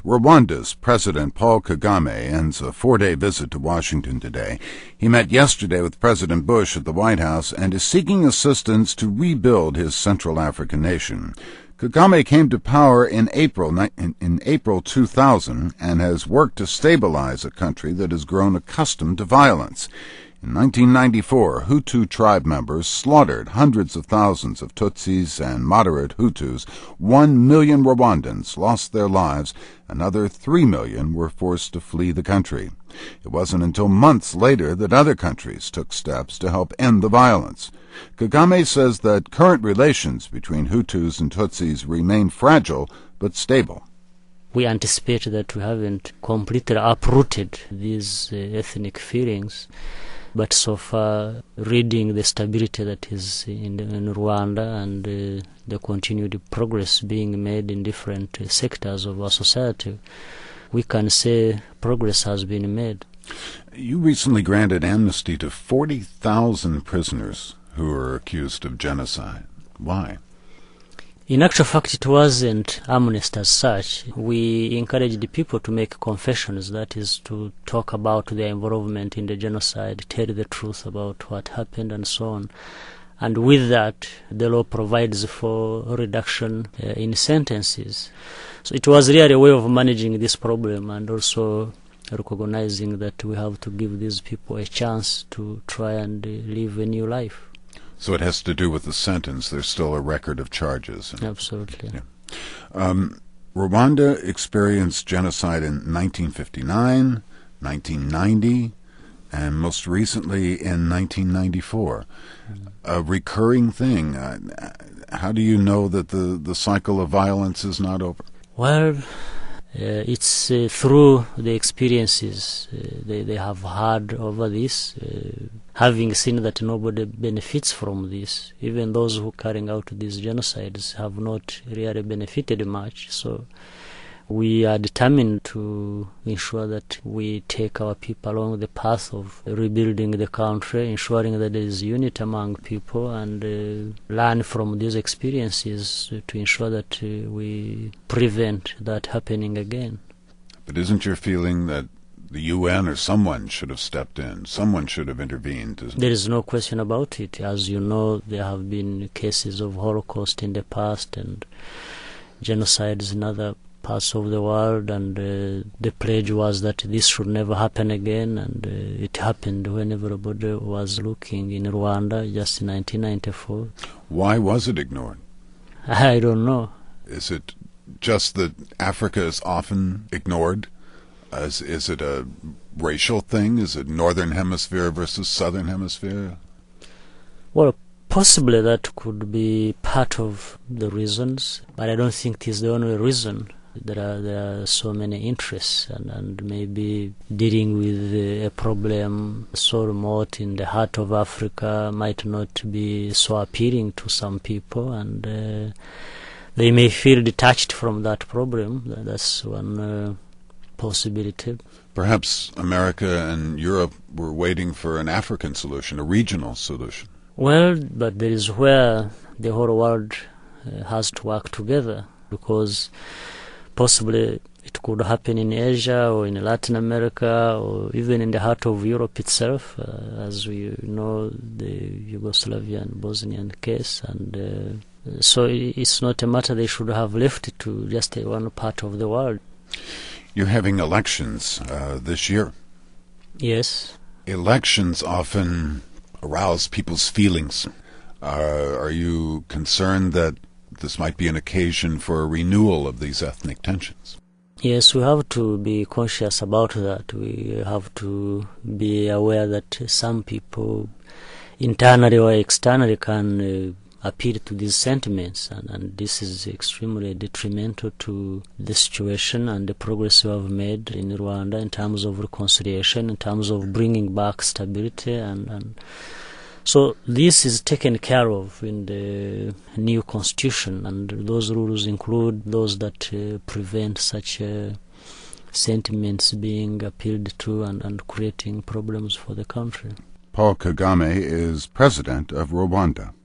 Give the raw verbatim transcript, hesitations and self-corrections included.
Rwanda's President Paul Kagame ends a four-day visit to Washington today. He met yesterday with President Bush at the White House and is seeking assistance to rebuild his Central African nation. Kagame came to power in April in, in April two thousand and has worked to stabilize a country that has grown accustomed to violence. In nineteen ninety-four, Hutu tribe members slaughtered hundreds of thousands of Tutsis and moderate Hutus. One million Rwandans lost their lives. Another three million were forced to flee the country. It wasn't until months later that other countries took steps to help end the violence. Kagame says that current relations between Hutus and Tutsis remain fragile but stable. We anticipate that we haven't completely uprooted these uh, ethnic feelings. But so far, reading the stability that is in, in Rwanda and uh, the continued progress being made in different uh, sectors of our society, we can say progress has been made. You recently granted amnesty to forty thousand prisoners who are accused of genocide. Why? In actual fact, it wasn't amnesty as such. We encouraged the people to make confessions, that is, to talk about their involvement in the genocide, tell the truth about what happened and so on. And with that, the law provides for reduction uh, in sentences. So it was really a way of managing this problem and also recognizing that we have to give these people a chance to try and uh, live a new life. So it has to do with the sentence. There's still a record of charges. Absolutely. Yeah. Um, Rwanda experienced genocide in nineteen fifty-nine, nineteen ninety, and most recently in nineteen ninety-four. Mm. A recurring thing. Uh, how do you know that the, the cycle of violence is not over? Well, Uh, it's uh, through the experiences uh, they, they have had over this, uh, having seen that nobody benefits from this. Even those who carrying out these genocides have not really benefited much. So we are determined to ensure that we take our people along the path of rebuilding the country, ensuring that there is unity among people, and uh, learn from these experiences to ensure that uh, we prevent that happening again. But isn't your feeling that the U N or someone should have stepped in, someone should have intervened? There is no question about it. As you know, there have been cases of Holocaust in the past and genocides in other parts of the world, and uh, the pledge was that this should never happen again, and uh, it happened when everybody was looking in Rwanda just in nineteen ninety-four. Why was it ignored? I don't know. Is it just that Africa is often ignored? As, is it a racial thing? Is it Northern Hemisphere versus Southern Hemisphere? Well, possibly that could be part of the reasons, but I don't think it is the only reason. There are, there are so many interests, and, and maybe dealing with uh, a problem so remote in the heart of Africa might not be so appealing to some people, and uh, they may feel detached from that problem. That's one uh, possibility. Perhaps America and Europe were waiting for an African solution, a regional solution. Well, but there is where the whole world uh, has to work together, because possibly it could happen in Asia or in Latin America or even in the heart of Europe itself, uh, as we know the Yugoslavian Bosnian case. And uh, so it's not a matter they should have left it to just one part of the world. You're having elections uh, this year. Yes. Elections often arouse people's feelings. Uh, are you concerned that this might be an occasion for a renewal of these ethnic tensions? Yes, we have to be conscious about that. We have to be aware that some people, internally or externally, can uh, appeal to these sentiments, and, and this is extremely detrimental to the situation and the progress we have made in Rwanda in terms of reconciliation, in terms of bringing back stability, and, and so this is taken care of in the new constitution, and those rules include those that uh, prevent such uh, sentiments being appealed to and, and creating problems for the country. Paul Kagame is president of Rwanda.